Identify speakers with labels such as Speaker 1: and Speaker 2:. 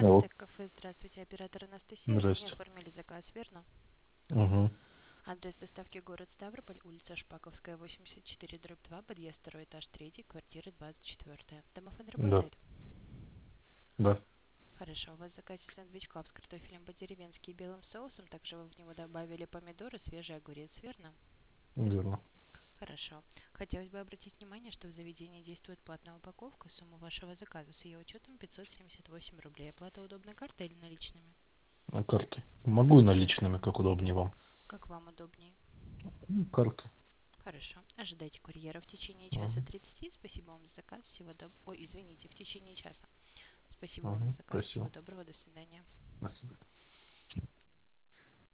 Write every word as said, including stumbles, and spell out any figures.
Speaker 1: Алло.
Speaker 2: Стек кафе, здравствуйте, оператор Анастасия. Вы мне
Speaker 1: Здрасте.
Speaker 2: оформили заказ, верно?
Speaker 1: Угу.
Speaker 2: Адрес доставки город Ставрополь, улица Шпаковская, восемьдесят четыре, дробь два, подъезд второй этаж, третий, квартира двадцать четыре. Домофон
Speaker 1: Да.
Speaker 2: работает?
Speaker 1: Да.
Speaker 2: Хорошо, у вас в заказе сэндвич клаб с картофелем по-деревенски и белым соусом. Также вы в него добавили помидоры, свежий огурец, верно?
Speaker 1: Верно.
Speaker 2: Хорошо. Хотелось бы обратить внимание, что в заведении действует платная упаковка. Сумма вашего заказа с ее учетом пятьсот семьдесят восемь рублей. Оплата удобной картой или наличными?
Speaker 1: А карты? Могу и
Speaker 2: Хорошо.
Speaker 1: наличными, как удобнее вам.
Speaker 2: Как вам удобнее?
Speaker 1: Ну, карты.
Speaker 2: Хорошо. Ожидайте курьера в течение часа
Speaker 1: Угу.
Speaker 2: тридцати. Спасибо вам за заказ. Всего доброго. Ой, извините, в течение часа. Спасибо вам за
Speaker 1: Угу.
Speaker 2: заказ. Всего
Speaker 1: Спасибо.
Speaker 2: доброго. До свидания.
Speaker 1: Спасибо.